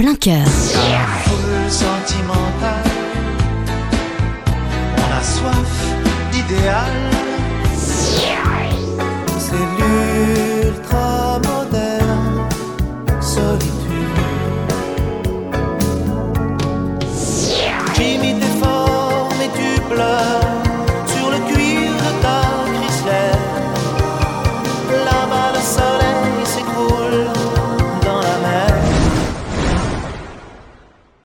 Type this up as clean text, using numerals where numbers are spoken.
plein cœur. La foule sentimentale, on a soif d'idéal.